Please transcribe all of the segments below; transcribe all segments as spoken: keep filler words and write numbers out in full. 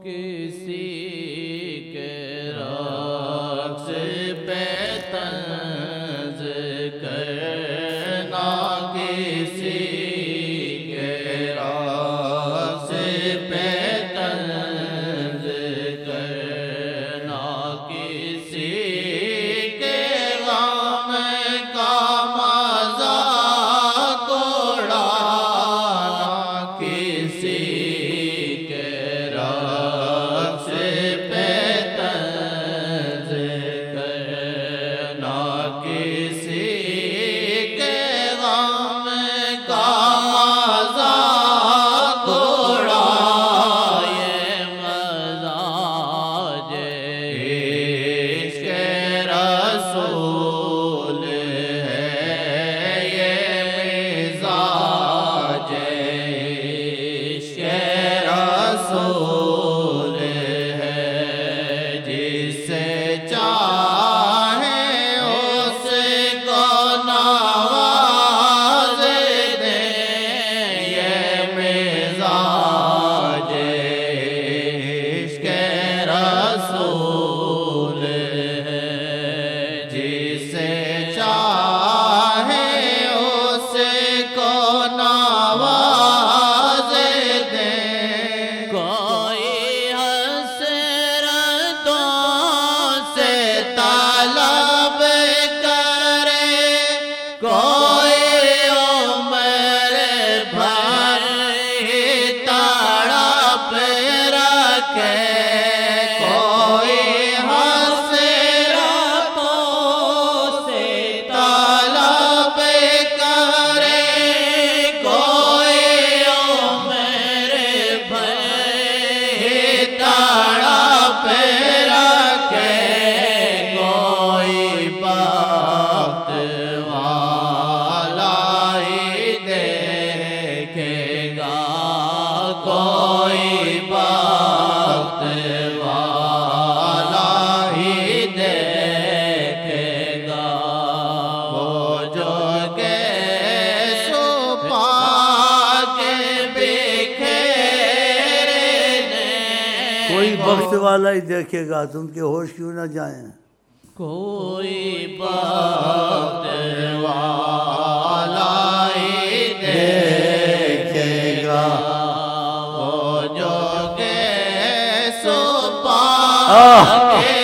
کسی کے رقص پہ طنز کرنا، کسی کے رقص پہ طنز کرنا، کسی کے غم کا مذاق اڑانا، کسی کے رقص پہ طنز کرنا، کسی کے غم کا مذاق اڑائے، مزاج عشق رسول ہے یہ، مزاج عشق رسول ہے، جسے چاہے اس کو نواز دے، یہ مزاج عشق رسول ہے، جسے چاہے اس کو نواز دے، کوئی حسرتوں سے طلب کرے، کوئی عمر بھر ہی تڑپ رکھے، کوئی حسرتوں سے طلب کرے، کوئی عمر بھر ہی تڑپ رکھے، کوئی بخت والا ہی دیکھے گا، کوئی بخت والا ہی دیکھے گا، وہ جو گیسو پا کے بکھیرے دیں، کوئی بخت والا ہی دیکھے گا، تم کے ہوش کیوں نہ جائیں؟ کوئی بخت والا ہی دیکھے گا، وہ جو گیسو پا کے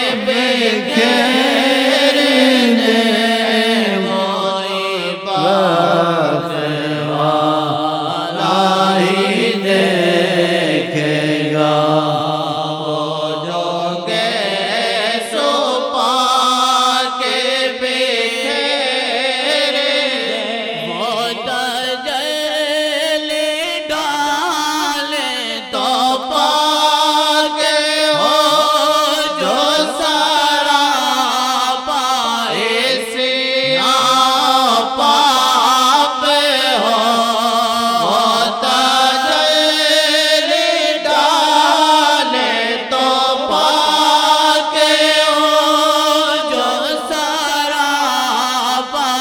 بکھیرے دیں، کوئی بخت والا ہی دیکھے گا، وہ جو گیسو پا کے بکھیرے دیں، وہ تجلی ڈالے تو پا کے ہو جو سراپا سیاہ پاپ ہو، وہ تجلی ڈالے تو پا کے ہو جو سراپا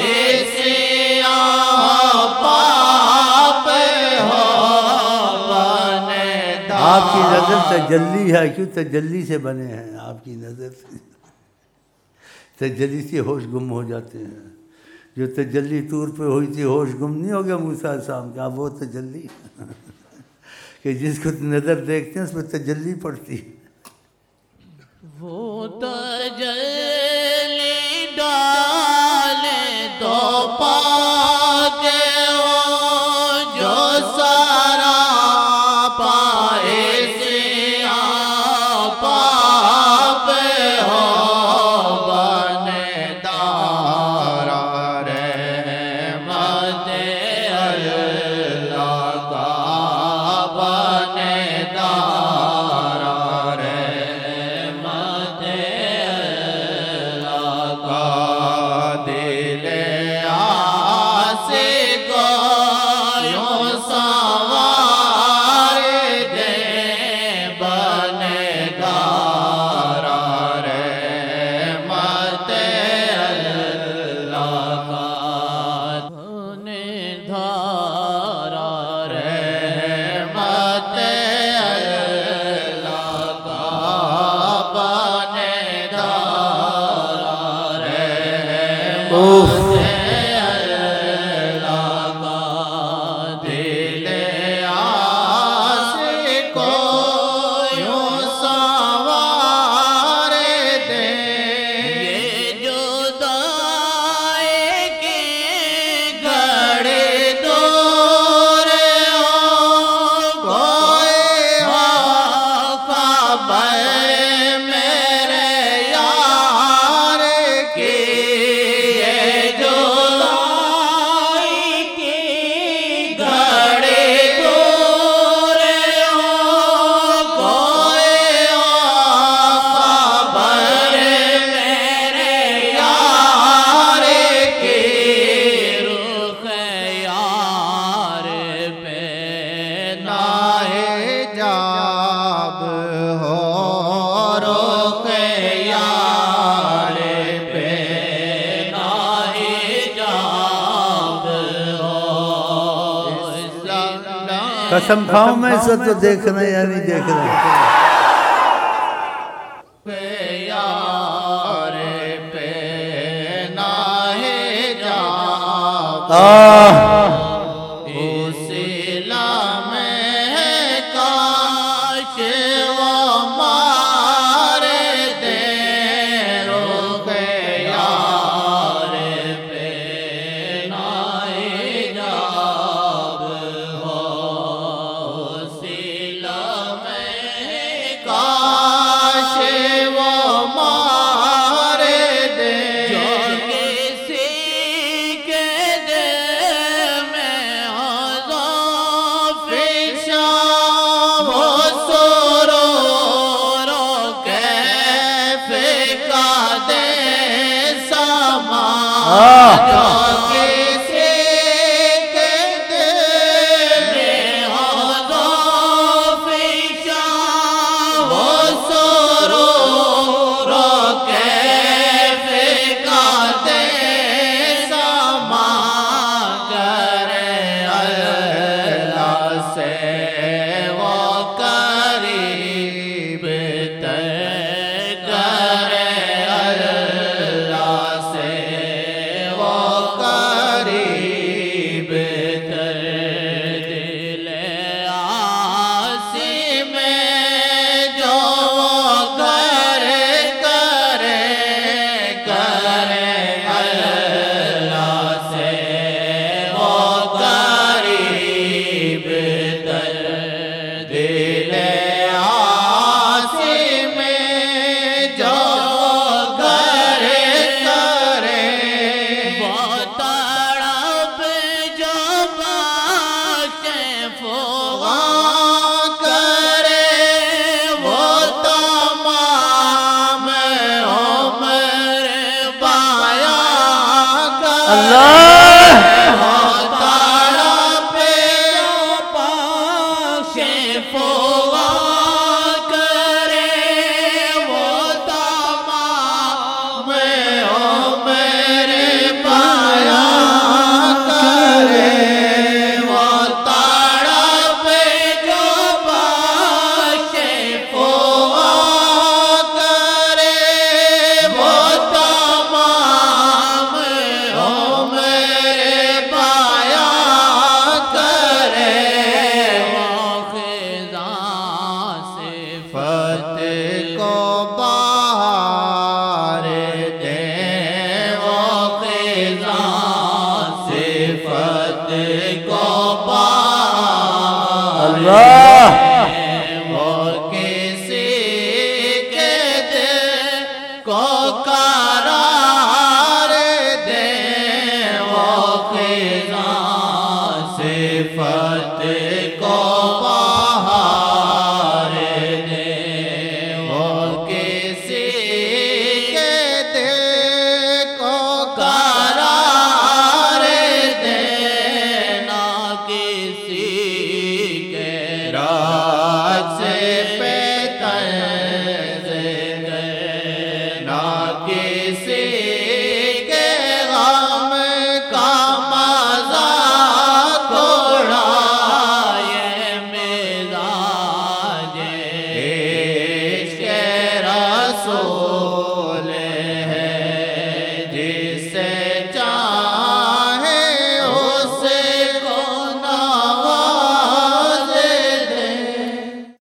سیاہ پاپ ہو، بنے آپ کی نظر تجلی ہے، کیوں تجلی سے بنے ہیں؟ آپ کی نظر سے تجلی سے ہوش گم ہو جاتے ہیں، جو تجلی طور پہ ہوئی تھی ہوش گم نہیں ہو گیا موسیٰ علیہ السلام کا؟ وہ تجلی کہ جس کو نظر دیکھتے ہیں اس میں تجلی پڑتی ہے، وہ تجلی ڈالے تو پا کے ہو جو سراپا سیاہ پاپ ہو، بنے دارا رحمت اللہ کا، بنے دارا رحمت اللہ کا، دل قسم کھاؤں میں اسے تو دیکھنا یا نہیں دیکھنا کو